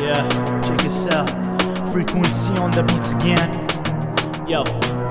Yeah, check this out. Frequency on the beats again. Yo.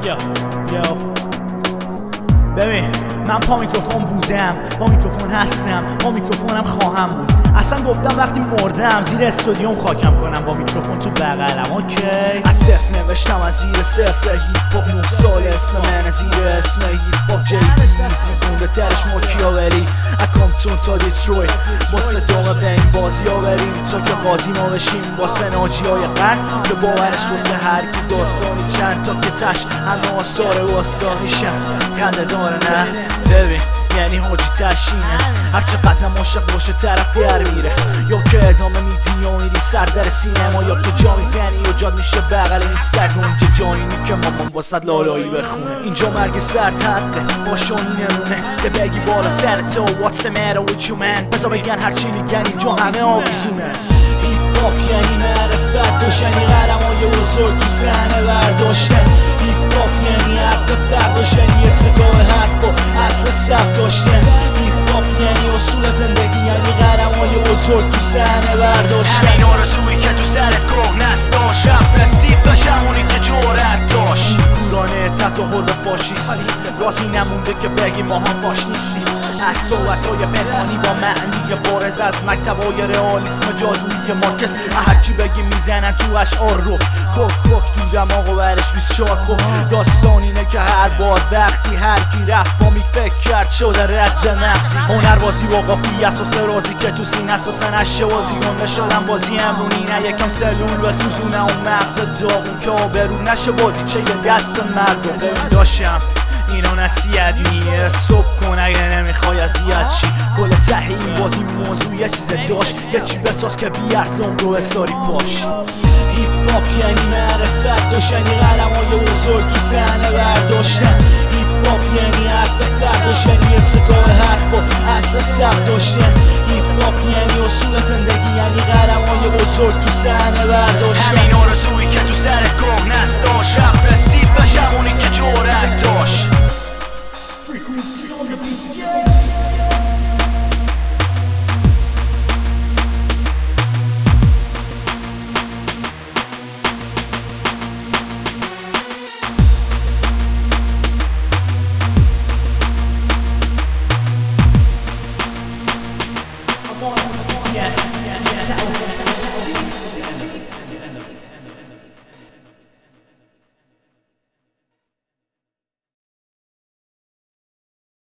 ببین من پا میکروفون بودم، با میکروفون هستم، با میکروفونم خواهم بود. اصلا گفتم وقتی مردم زیر استودیوم خاکم کنم با میکروفون تو بغلم. اوکی از صفر نوشتم از زیر صفر هیپ هاپ 9 سال اسم من زیر اسم هیپ هاپ جیسی ایزی گونده ترش ماکیاولی اکامتون تا دیترویت واسه دومه به این بازی ها بریم تا که قاضی ما بشیم واسه ناجی های قن که باورش واسه هر کی داستانی چند تا که تش همه آثار باستانیشن خنده داره نه ببین یعنی حاجی تشینه هرچه قدم عاشق باشه طرف در میره یا که ادامه میدی یا میری سر در سینما یا که جا میزنی و جاد میشه بغل این سگ اونجا جایینی که مامان واسد لالایی بخونه اینجا مرگ سرد حده باشو این نمونه که بگی بالا سر تو What's the matter with you man بزا بگن هرچی میگن اینجا همه آویزونه هیپ هاپ یعنی معرفت داشتنی قلمای بزرگ تو صحنه برداشتن هیپ هاپ یعنی حرف فرد داشتن یه تکاه حرف و اصل سب داشتن هیپ هاپ یعنی اصول زندگی یعنی قلمای بزرگ تو صحنه برداشتن همین آرزویی که تو سرت گاه نستاش رفت رسید داشت همونی که جرأت داشت کورانه تظاهر به فاشیستی رازی نمونده که بگی ما هم فاش نیستیم از صحبت‌های پنهانی با معنی بارز از مکتب‌های رئالیسم جادویی مارکس هرچی بگی میزنن تو اشعار رو کوک تو دماغ و برش 24 داستان اینه که هر بار وقتی هر کی رفت با میک فکر کرد شده رد مغزی هنربازی و قافیه اساس رازی که تو سین اساسا نشه بازی گنده شدن بازی امرونی نه یکم سلول و سوزونه اون مغز داغون که آبرون نشه بازی چه یه دست مردم داشتم اینو نصیحت نیه صبح کن اگه نمیخوای اذیت چی گل ته این بازی موضوع یه چیز داشت یه چی بساز که بیارزم رو بساری پاش هیپ هاپ یعنی معرفت داشتنی قلمای بزرگ تو صحنه برداشتن هیپ هاپ یعنی حرف فرد داشتنی اتکاه حرف و اصل سب داشتن هیپ هاپ یعنی اصول زندگی یعنی قلمای بزرگ تو صحنه برداشتن همین آرزویی که تو سرت گاه نستاش رفت رسید به همونی که جرأت داشت Frequency on the beats, yeah.